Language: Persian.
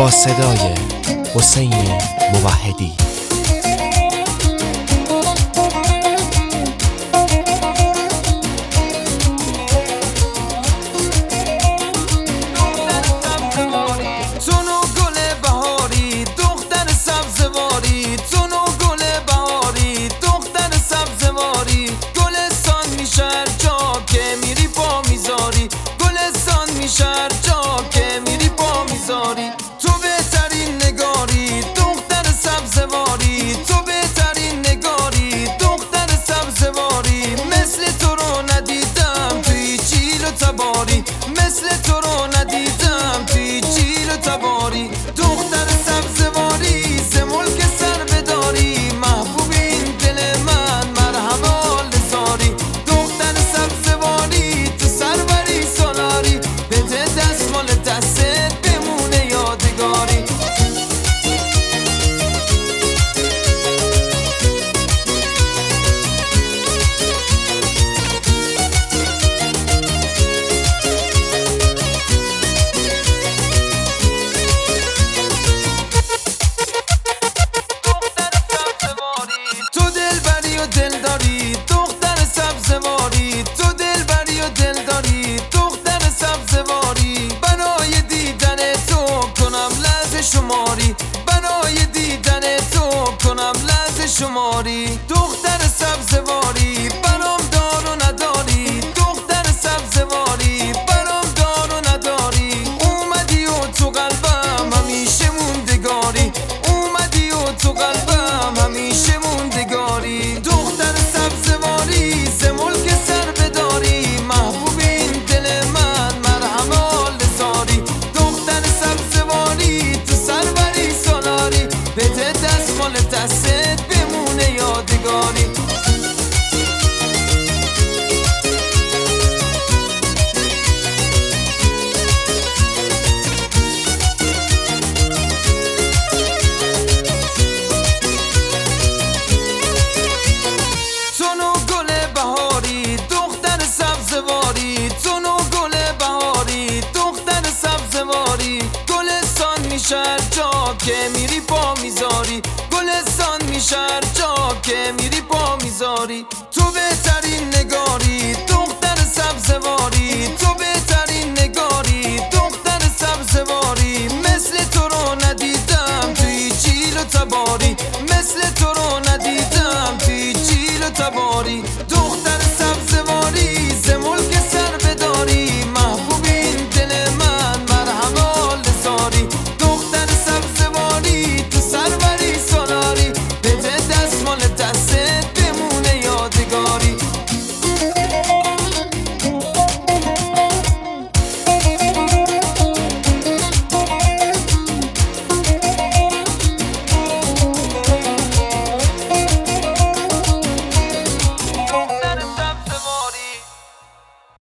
با صدای حسین موحدی. تو بهترین نگاری دختر سبزواری، تو بهترین نگاری دختر سبزواری، مثل تو رو ندیدم توی چیل و تباری، مثل تو رو ندیدم توی چیل و تباری. دختر سبزواری ز ملک سر بداری، محبوب این دل من مرحبا لزاری. دختر سبزواری تو سروری سالاری، بده دستمال دستت بمونه یادگاری. تو دلبری و دلداری دختر سبزواری، تو دلبری و دلداری دختر سبزواری. برای دیدن تو کنم لحظه شماری، برای دیدن تو کنم لحظه شماری. دختر سبزواری برام دار و نداری، دختر سبزواری برام دار و نداری. اومدی و تو قلبم همیشه موندگاری، اومدی و تو قلبم همیشه موندگاری. دختر سبزواری ز ملک سر بداری، محبوب این دل من مرحبا لزاری. دختر سبزواری تو سروری سالاری، بده دستمال دستت بمونه یادگاری. گلستان میشه جا که میری پا میذاری، گلستان میشه جا